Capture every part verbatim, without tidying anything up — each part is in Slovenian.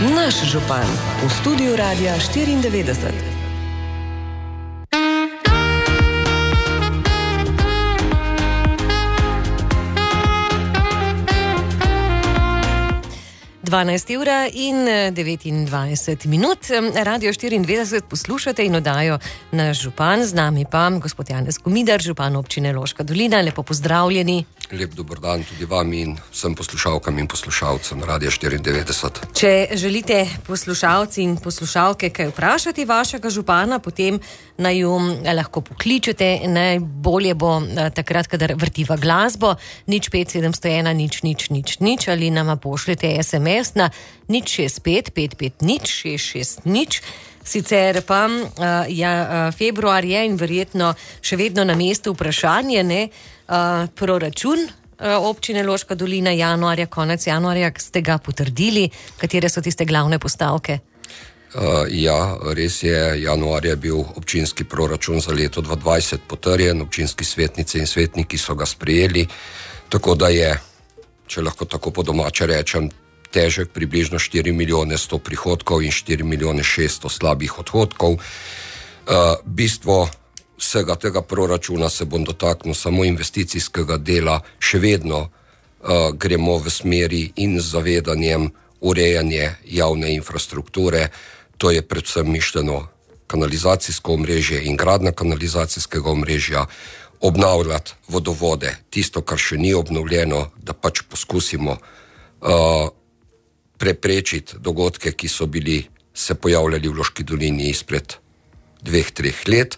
Naš župan v studiu Radia štiriindevetdeset. dvanajst ura in devetindvajset minut. Radio štiriindevetdeset poslušate in oddajo Naš župan, z nami pa gospod Janez Komidar, župan občine Loška dolina. Lepo pozdravljeni. Lep dober dan tudi vam in vsem poslušalkam in poslušalcem Radia štiriindevetdeset. Če želite poslušalci in poslušalke kaj vprašati vašega župana, potem naj ju lahko pokličete. Najbolje bo takrat, kadar vrtiva glasbo. Nič pet sedemsto ena nič nič nič nič ali nama pošljete es em es na nič šest pet pet pet nič šest šest nič. Sicer pa uh, ja, uh, februar je in verjetno še vedno na mestu vprašanje, ne, uh, proračun uh, občine Loška dolina januarja, konec januarja, ste ga potrdili, katere so tiste glavne postavke? Uh, ja, res je, januarja je bil občinski proračun za leto dva tisoč dvajset potrjen, občinski svetnice in svetniki so ga sprejeli, tako da je, če lahko tako po domače rečem, težek približno štiri milijone sto prihodkov in štiri milijone šeststo slabih odhodkov. Uh, bistvo vsega tega proračuna se bom dotaknil samo investicijskega dela, še vedno uh, gremo v smeri in z zavedanjem urejanje javne infrastrukture, to je predvsem mišljeno kanalizacijsko omrežje in gradnja kanalizacijskega omrežja, obnavljati vodovode, tisto, kar še ni obnovljeno, da pač poskusimo uh, preprečiti dogodke, ki so bili se pojavljali v Loški dolini izpred dveh, treh let.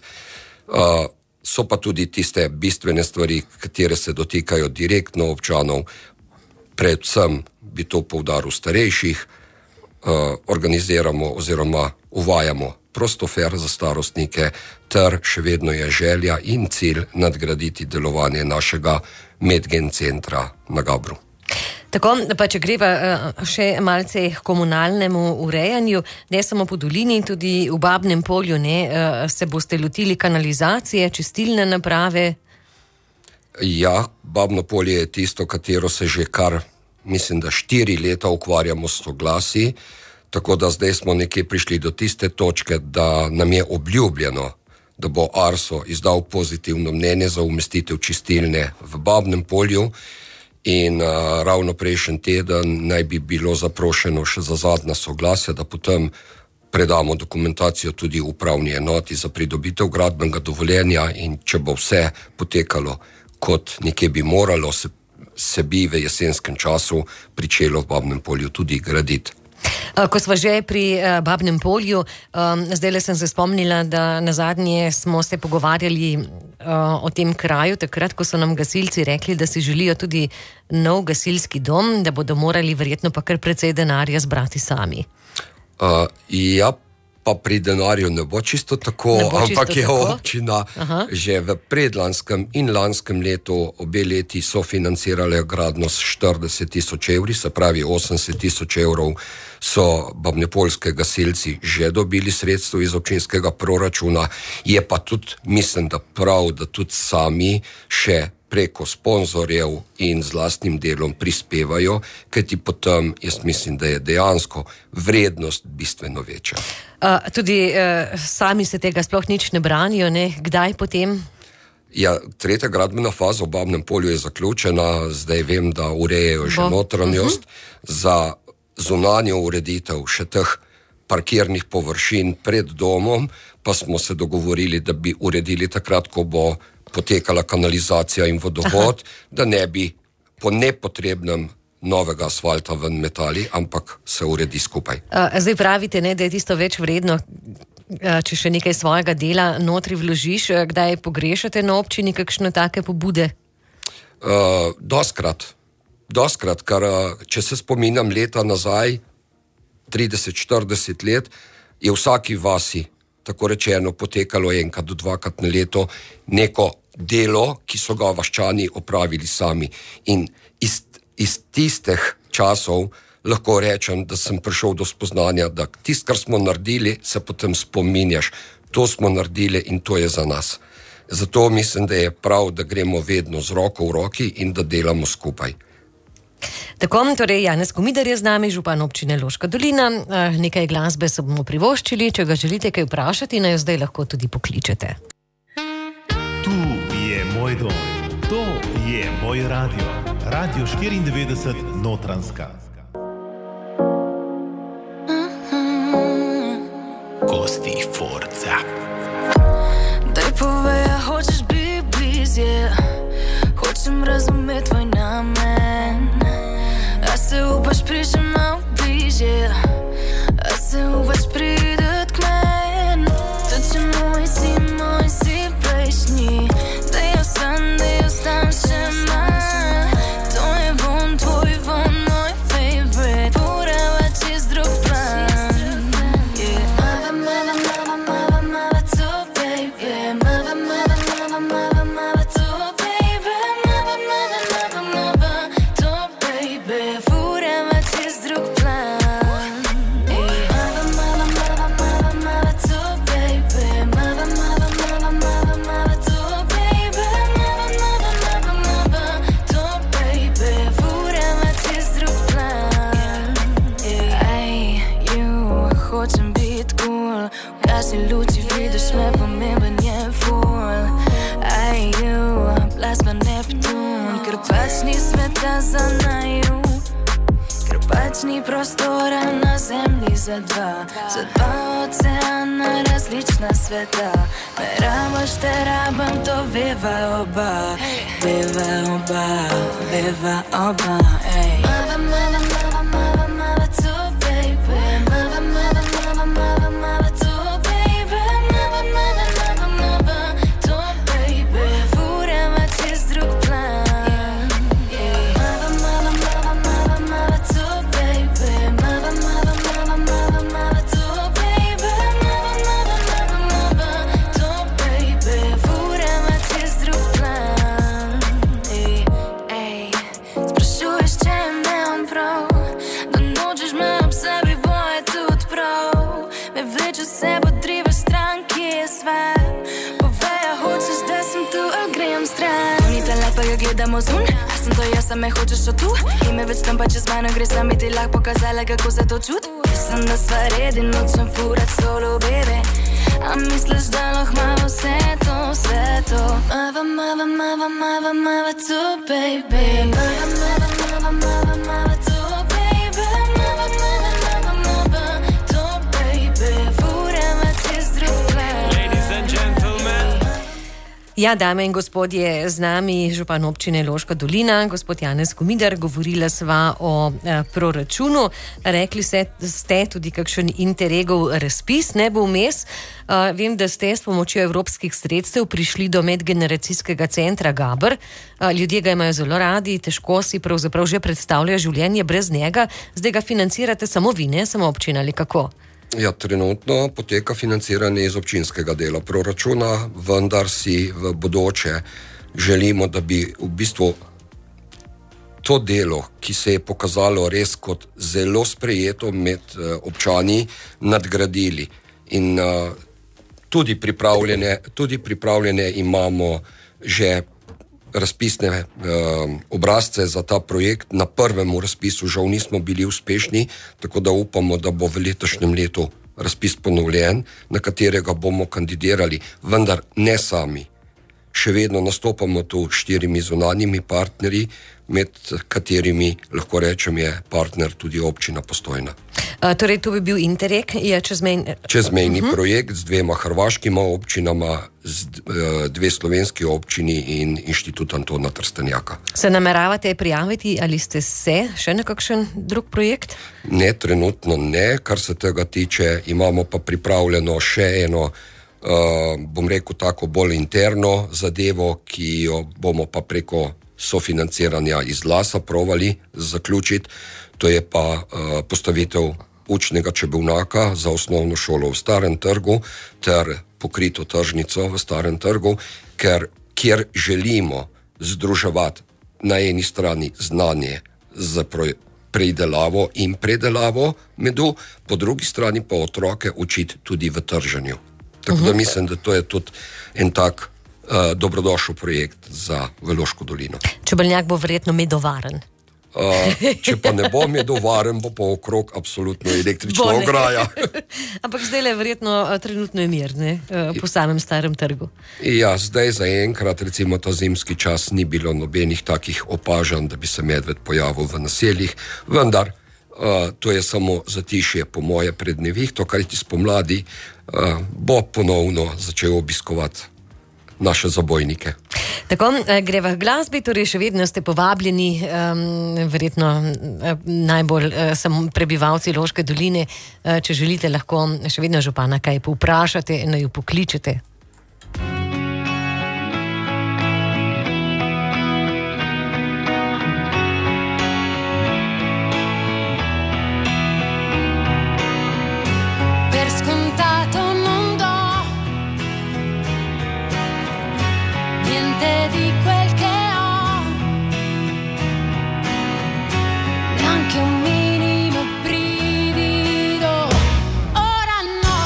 Uh, so pa tudi tiste bistvene stvari, katere se dotikajo direktno občanov, predvsem bi to poudaril starejših, uh, organiziramo oziroma uvajamo prostofer za starostnike, ter še vedno je želja in cilj nadgraditi delovanje našega Medgen centra na Gabru. Tako, pa če greva še malce k komunalnemu urejanju, ne samo po dolini, tudi v Babnem polju, ne, se boste lotili kanalizacije, čistilne naprave? Ja, Babno polje je tisto, katero se že kar, mislim, da štiri leta ukvarjamo s soglasi, tako da zdaj smo nekje prišli do tiste točke, da nam je obljubljeno, da bo Arso izdal pozitivno mnenje za umestitev čistilne v Babnem polju. In uh, ravno prejšnji teden naj bi bilo zaprošeno še za zadnja soglasja, da potem predamo dokumentacijo tudi upravni enoti za pridobitev gradbenega dovoljenja in če bo vse potekalo kot nekje bi moralo, se, se bi v jesenskem času pričelo v Babnem polju tudi graditi. Ko sva že pri uh, Babnem polju, um, zdaj sem se spomnila, da nazadnje smo se pogovarjali uh, o tem kraju, takrat, ko so nam gasilci rekli, da si želijo tudi nov gasilski dom, da bodo morali verjetno pa kar precej denarja zbrati sami. Uh, ja, pa pri denarju ne bo čisto tako, bo čisto ampak je tako? občina Aha. že v predlanskem in lanskem letu obe leti so financirale gradno s štirideset tisoč evri, se pravi osemdeset tisoč evrov so babnepoljske gasilci že dobili sredstvo iz občinskega proračuna, je pa tudi, mislim, da prav, da tudi sami še preko sponzorjev in z lastnim delom prispevajo, kajti potem jaz mislim, da je dejansko vrednost bistveno večja. Uh, tudi uh, sami se tega sploh nič ne branijo, ne? Kdaj potem? Ja, tretja gradbena faza v Babnem polju je zaključena, zdaj vem, da urejajo že notranjost, uh-huh. Za zunanjo ureditev še teh parkirnih površin pred domom, pa smo se dogovorili, da bi uredili takrat, ko bo potekala kanalizacija in vodovod, aha, da ne bi po nepotrebnem novega asfalta ven metali, ampak se uredi skupaj. Zdaj pravite, ne, da je tisto več vredno, če še nekaj svojega dela notri vložiš. Kdaj pogrešate na občini kakšne take pobude? Uh, doskrat. Doskrat, ker če se spominjam leta nazaj, trideset štirideset let, je v vsaki vasi, tako rečeno, potekalo enkrat do dvakrat na leto neko delo, ki so ga vaščani opravili sami. In iz, iz tistih časov lahko rečem, da sem prišel do spoznanja, da tisto, kar smo naredili, se potem spominjaš. To smo naredili in to je za nas. Zato mislim, da je prav, da gremo vedno z roko v roki in da delamo skupaj. Tako, torej Janez Komider je z nami, župan občine Loška dolina. Nekaj glasbe se bomo privoščili, če ga želite kaj vprašati, naj jo zdaj lahko tudi pokličete. Tu je moj dom, to je moj radio, Radio štiriindevetdeset Notranjska. Kosti Forza. Daj povej, a hočeš biti blizje, hočem razumeti tvoj namen. A se upaš prišel malo bližje, a se upaš pridet k men. To če moj si, moj si prejšnji, da je ostan, da je ostan še manj. To je von, tvoj von, moj favorite, porava čez drug plan. Yeah. Mava, mava, mava, mava, mava, to baby. Mava, mava, mava, mava, mava, to baby. Mava, mava, mava, mava, to baby. Porava čez drug plan. Yeah. Mava, mava, mava, mava, mava, to baby. Mava, mava, mava, mava, mava, to baby. Mava, mava, mava, mava, to baby. Porava čez drug plan. Yeah. Ej, you, hočem biti cool, v kasni luči vidiš me, pomemben je ful. Ej, you, plasma Neptun, ker pač ni sveta za naju, ker pač ni prostora na zemlji za dva, za dva oceana, različna sveta. Me rabaš, te rabam, to veva oba, veva oba, veva oba. Ej. Mava, mava, mava, mava, mava, to baby. Mava, mava, mava, mava, mava, to baby. Mava, mava, mava, mava, to baby. Porava čez drug plan. Mava, mava, mava, mava, mava, to baby. Mava, mava, mava, mava, mava, to baby. Mava, mava, mava, mava, to baby. Porava čez drug plan. Ej, sprašuješ, če imam prav, da nočeš me ob sebi, bo je tudi prav. Me vleče vse podrivaš stran, ki je svet. Povej, a hočeš, da sem tu, ali grem stran. To ni ta let, pa ga gledamo zun, a sem to jaz, a me hočeš od tu. Ime več tam pa čez mano gre, sam bi ti lahko pokazala, kako se to čut. Sem da sva redi, nočem furat solo, baby. A misliš, da lahko malo vse to, vse to. Mava, mava, mava, mava, mava, to baby. Mava, mava, mava, mava, mava, to baby. Mava, mava, mava, mava, to baby. Porava čez drug plan. Ladies and gentlemen. Ja, dame in gospodje, z nami župan občine Loška dolina, gospod Janez Komider. Govorila sva o eh, proračunu. Rekli se, ste tudi kakšen Interregov razpis, ne bo vmes. Uh, vem, da ste s pomočjo evropskih sredstev prišli do medgeneracijskega centra Gaber. Uh, ljudje ga imajo zelo radi, težko si pravzaprav že predstavljajo življenje brez njega. Zdaj ga financirate samo vi, ne samo občina, ali kako? Ja, trenutno poteka financiranje iz občinskega dela proračuna, vendar si v bodoče želimo, da bi v bistvu to delo, ki se je pokazalo res kot zelo sprejeto med uh, občani, nadgradili. In uh, tudi pripravljene, tudi pripravljene imamo že razpisne uh, obrazce za ta projekt. Na prvem razpisu žal nismo bili uspešni, tako da upamo, da bo v letošnjem letu razpis ponovljen, na katerega bomo kandidirali, vendar ne sami. Še vedno nastopamo tu štirimi zunanjimi partnerji, med katerimi lahko rečem je partner tudi občina Postojna. Uh, torej, to bi bil Interreg, je čezmejni... Čezmejni uh-huh. projekt z dvema hrvaškima občinama, z uh, dve slovenski občini in Inštitut Antona Trstenjaka. Se nameravate prijaviti ali ste se še na kakšen drug projekt? Ne, trenutno ne, kar se tega tiče, imamo pa pripravljeno še eno, uh, bom rekel tako bolj interno zadevo, ki jo bomo pa preko sofinanciranja iz Lasa provali zaključiti. To je pa uh, postavitev učnega čebelnjaka za osnovno šolo v Starem trgu ter pokrito tržnico v Starem trgu, ker, kjer želimo združevati na eni strani znanje za pridelavo in predelavo medu, po drugi strani pa otroke učiti tudi v trženju. Tako uh-huh. da mislim, da to je tudi en tak uh, dobrodošel projekt za Loško dolino. Čebelnjak bo verjetno medovaren. Uh, če pa ne bo medovaren, bo pa okrog absolutno električna ograja. Ampak zdaj je verjetno trenutno je mir, ne? Po samem starem trgu. Ja, zdaj zaenkrat, recimo ta zimski čas, ni bilo nobenih takih opažanj, da bi se medved pojavil v naseljih, vendar uh, to je samo zatišje po moje pred nevihto, kar ti spomladi uh, bo ponovno začel obiskovati naše zabojnike. Tako, greva k glasbi, torej še vedno ste povabljeni, um, verjetno najbolj uh, samo prebivalci Loške doline, uh, če želite, lahko še vedno župana kaj povprašate in jo pokličete. Di quel che ho, neanche un minimo brivido, ora no.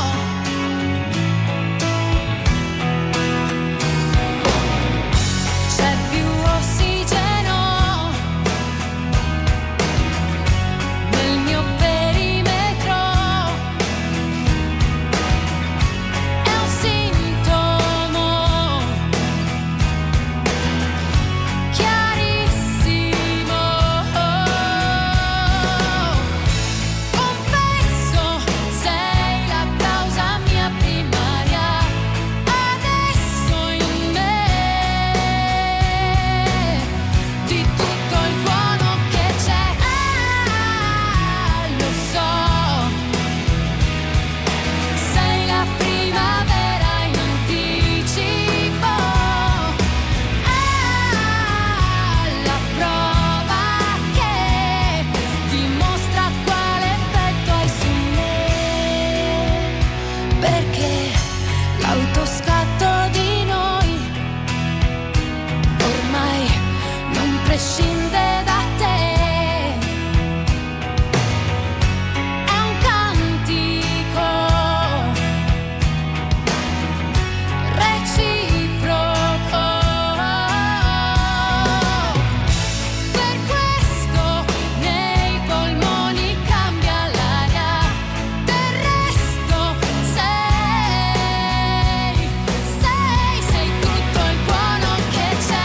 C'è più ossigeno nel mio perimetro, è un sintomo prescinde da te, è un cantico reciproco, per questo nei polmoni cambia l'aria, del resto sei, sei, sei tutto il buono che c'è.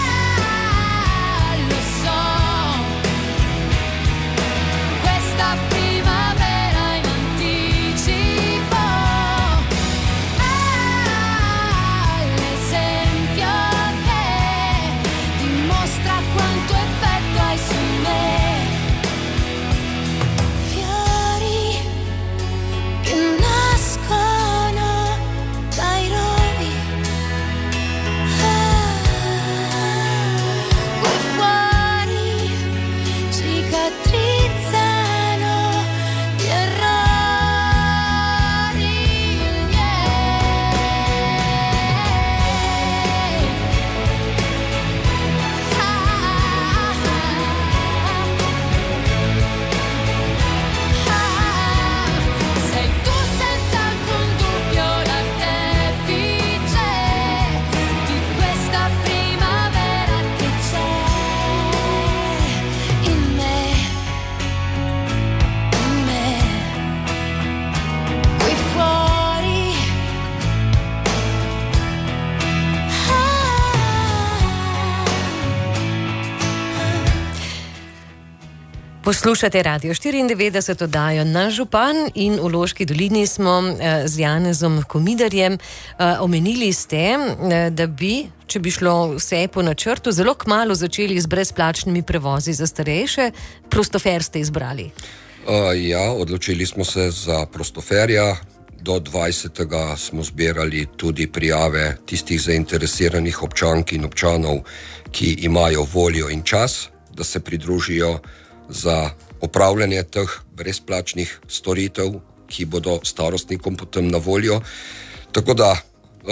Poslušate Radio štiriindevetdeset, oddajo Naš župan, in v Loški dolini smo z Janezom Komidarjem. Omenili ste, da bi, če bi šlo vse po načrtu, zelo kmalu začeli z brezplačnimi prevozi za starejše. Prostofer ste izbrali. Uh, ja, odločili smo se za prostoferja. Do dvajsetega smo zbirali tudi prijave tistih zainteresiranih občank in občanov, ki imajo voljo in čas, da se pridružijo za opravljanje teh brezplačnih storitev, ki bodo starostnikom potem na voljo. Tako da uh,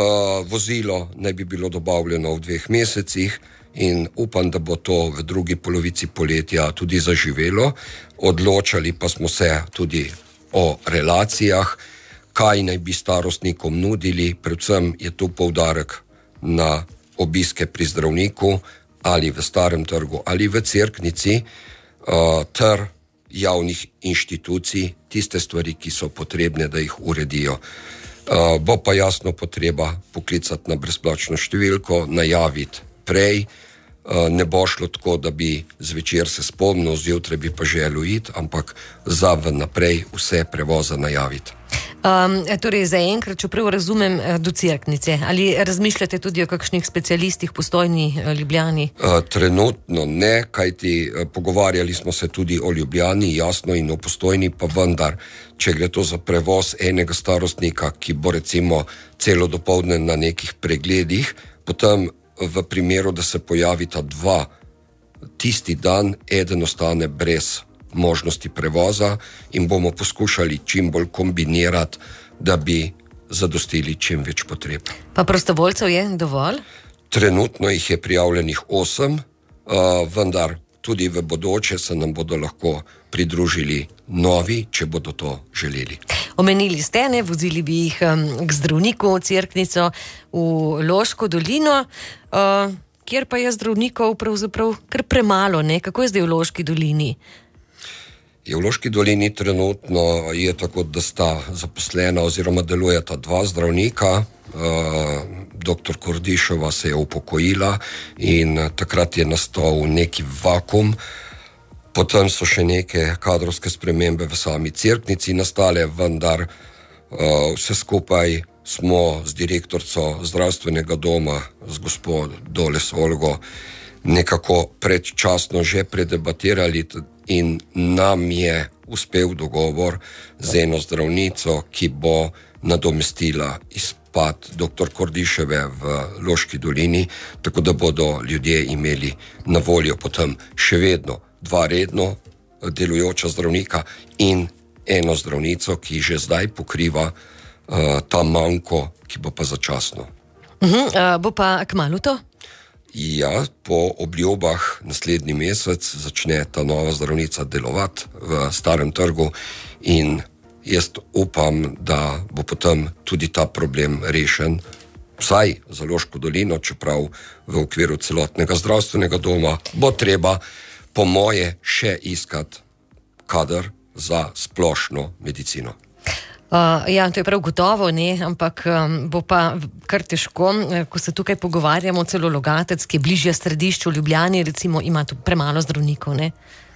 vozilo naj bi bilo dobavljeno v dveh mesecih in upam, da bo to v drugi polovici poletja tudi zaživelo. Odločali pa smo se tudi o relacijah, kaj naj bi starostnikom nudili, predvsem je tu poudarek na obiske pri zdravniku ali v Starem trgu ali v Cerknici. uh, ter javnih inštitucij, tiste stvari, ki so potrebne, da jih uredijo. Uh, bo pa jasno potreba poklicati na brezplačno številko, najaviti prej, uh, ne bo šlo tako, da bi zvečer se spomnil, zjutraj bi pa želel iti, ampak za vnaprej vse prevoze najaviti. Um, torej, zaenkrat, če prav razumem, do Cerknice. Ali razmišljate tudi o kakšnih specialistih po Postojni, Ljubljani? Uh, trenutno ne, kajti uh, pogovarjali smo se tudi o Ljubljani, jasno, in o Postojni, pa vendar, če gre to za prevoz enega starostnika, ki bo recimo celo dopoldne na nekih pregledih, potem v primeru, da se pojavita dva tisti dan, eden ostane brez možnosti prevoza in bomo poskušali čim bolj kombinirati, da bi zadostili čim več potreb. Pa prostovoljcev je dovolj? Trenutno jih je prijavljenih osem, uh, vendar tudi v bodoče se nam bodo lahko pridružili novi, če bodo to želeli. Omenili ste, ne, vozili bi jih um, k zdravniku v Cerknico v Loško dolino, uh, kjer pa je zdravnikov pravzaprav kar premalo, ne? Kako je zdaj v Loški dolini? Je v Loški dolini trenutno je tako, da sta zaposlena oziroma delujeta dva zdravnika. Uh, doktor Kordišova se je upokojila in uh, takrat je nastal neki vakum. Potem so še neke kadrovske spremembe v sami Cerknici nastale, vendar uh, vse skupaj smo z direktorico zdravstvenega doma, z gospod Doles Olgo, nekako predčasno že predebatirali in nam je uspel dogovor z eno zdravnico, ki bo nadomestila izpad doktor Kordiševe v Loški dolini, tako da bodo ljudje imeli na voljo potem še vedno dva redno delujoča zdravnika in eno zdravnico, ki že zdaj pokriva uh, ta manko, ki bo pa začasno. Uh-huh, uh, bo pa kmalu to? Ja, po obljubah naslednji mesec začne ta nova zdravnica delovati v Starem trgu in jaz upam, da bo potem tudi ta problem rešen, vsaj za Loško dolino, čeprav v okviru celotnega zdravstvenega doma bo treba po moje še iskati kader za splošno medicino. Uh, ja, to je prav gotovo, ne, ampak um, bo pa kar težko, ko se tukaj pogovarjamo, celo Logatec, ki je bližje središču Ljubljani, recimo ima tu premalo zdravnikov, ne?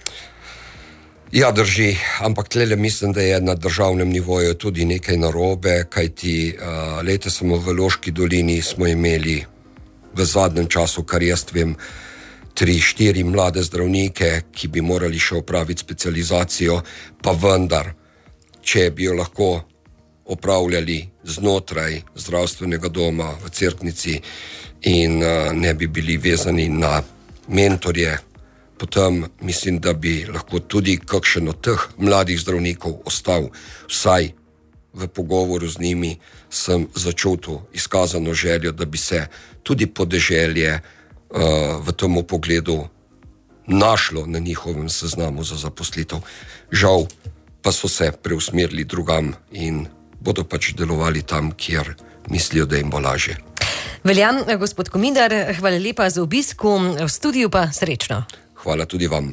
Ja, drži, ampak tlele mislim, da je na državnem nivoju tudi nekaj narobe, kajti uh, leta samo v Loški dolini smo imeli v zadnjem času, kar jaz vem, tri, štiri mlade zdravnike, ki bi morali še opraviti specializacijo, pa vendar, če bi jo lahko opravljali znotraj zdravstvenega doma v Cerknici in uh, ne bi bili vezani na mentorje, potem mislim, da bi lahko tudi kakšen od teh mladih zdravnikov ostal. Vsaj v pogovoru z njimi sem začutil izkazano željo, da bi se tudi podeželje uh, v tem pogledu našlo na njihovem seznamu za zaposlitev. Žal pa so se preusmerili drugam in bodo pač delovali tam, kjer mislijo, da jim bo lažje. Veljam, gospod Komindar, hvala lepa za obisku, v studiu pa srečno. Hvala tudi vam.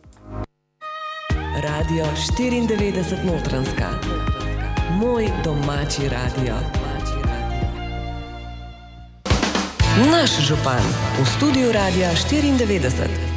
Radio štiriindevetdeset Notranjska. Moj domači radio. Naš župan v studiu Radia štiriindevetdeset.